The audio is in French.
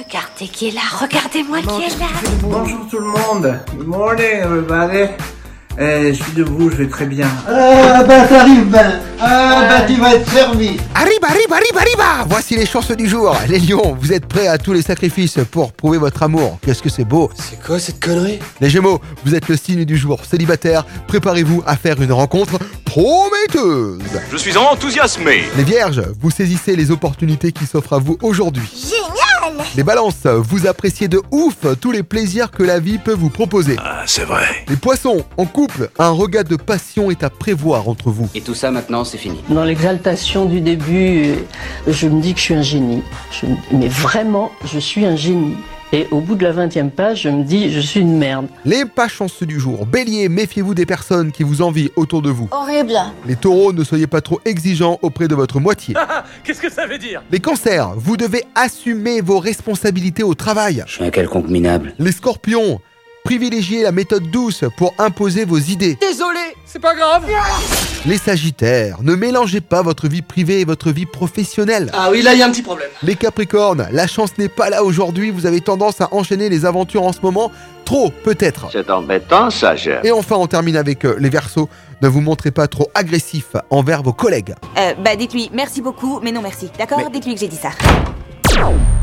Regardez qui est là, regardez-moi qui est là. Bonjour tout le monde. Good morning everybody. Je suis debout, je vais très bien. T'arrives ben. Tu vas être servi. Arriba. Voici les chances du jour. Les lions, vous êtes prêts à tous les sacrifices pour prouver votre amour. Qu'est-ce que c'est beau. C'est quoi cette connerie? Les gémeaux, vous êtes le signe du jour. Célibataire, préparez-vous à faire une rencontre prometteuse. Je suis enthousiasmé. Les vierges, vous saisissez les opportunités qui s'offrent à vous aujourd'hui. Génial. Les balances, vous appréciez de ouf tous les plaisirs que la vie peut vous proposer. Ah, c'est vrai. Les poissons, en couple, un regard de passion est à prévoir entre vous. Et tout ça maintenant c'est fini. Dans l'exaltation du début, je me dis que je suis un génie. Mais vraiment, je suis un génie. Et au bout de la 20e page, je me dis, je suis une merde. Les pas chanceux du jour. Bélier, méfiez-vous des personnes qui vous envient autour de vous. Horrible. Les taureaux, ne soyez pas trop exigeants auprès de votre moitié. Qu'est-ce que ça veut dire? Les cancers, vous devez assumer vos responsabilités au travail. Je suis un quelconque minable. Les scorpions, privilégiez la méthode douce pour imposer vos idées. Désolé, c'est pas grave. Les sagittaires, ne mélangez pas votre vie privée et votre vie professionnelle. Ah oui, là il y a un petit problème. Les capricornes, la chance n'est pas là aujourd'hui, vous avez tendance à enchaîner les aventures en ce moment, trop peut-être. C'est embêtant ça, Gère. Et enfin on termine avec les Verseaux, ne vous montrez pas trop agressif envers vos collègues. Dites-lui merci beaucoup, mais non merci. D'accord? Dites-lui que j'ai dit ça.